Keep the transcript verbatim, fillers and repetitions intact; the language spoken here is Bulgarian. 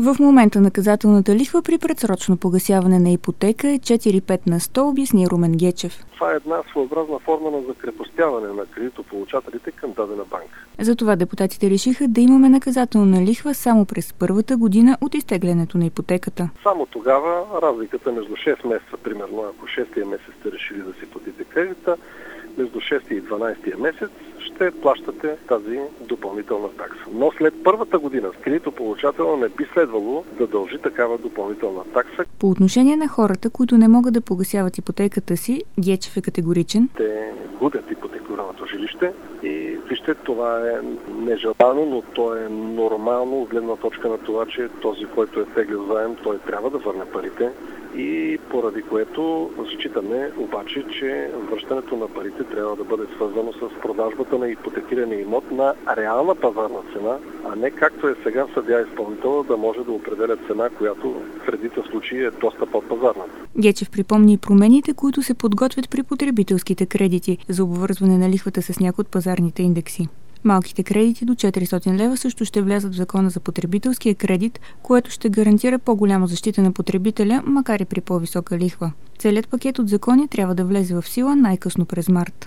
В момента наказателната лихва при предсрочно погасяване на ипотека е четири цяло пет на сто, обясни Румен Гечев. Това е една своеобразна форма на закрепостяване на кредитополучателите към дадена банка. Затова депутатите решиха да имаме наказателна лихва само през първата година от изтеглянето на ипотеката. Само тогава разликата между шест месеца, примерно, ако шестия месец сте решили да си платите кредита, между шестия и дванадесетия месец ще плащате тази допълнителна такса. Но след първата година кредитополучателят не би следвало да дължи такава допълнителна такса. По отношение на хората, които не могат да погасяват ипотеката си, Гечев е категоричен. Те губят ипотекираното жилище и вижте, това е нежелано, но то е нормално от гледна точка на това, че този, който е теглил заем, той трябва да върне парите. И поради което считаме обаче, че връщането на парите трябва да бъде свързано с продажбата на ипотекирания имот на реална пазарна цена, а не както е сега съдия изпълнител да може да определя цена, която в редица случаи е доста под пазарната. Гечев припомни и промените, които се подготвят при потребителските кредити за обвързване на лихвата с някои от пазарните индекси. Малките кредити до четиристотин лева също ще влязат в закона за потребителския кредит, което ще гарантира по-голяма защита на потребителя, макар и при по-висока лихва. Целият пакет от закони трябва да влезе в сила най-късно през март.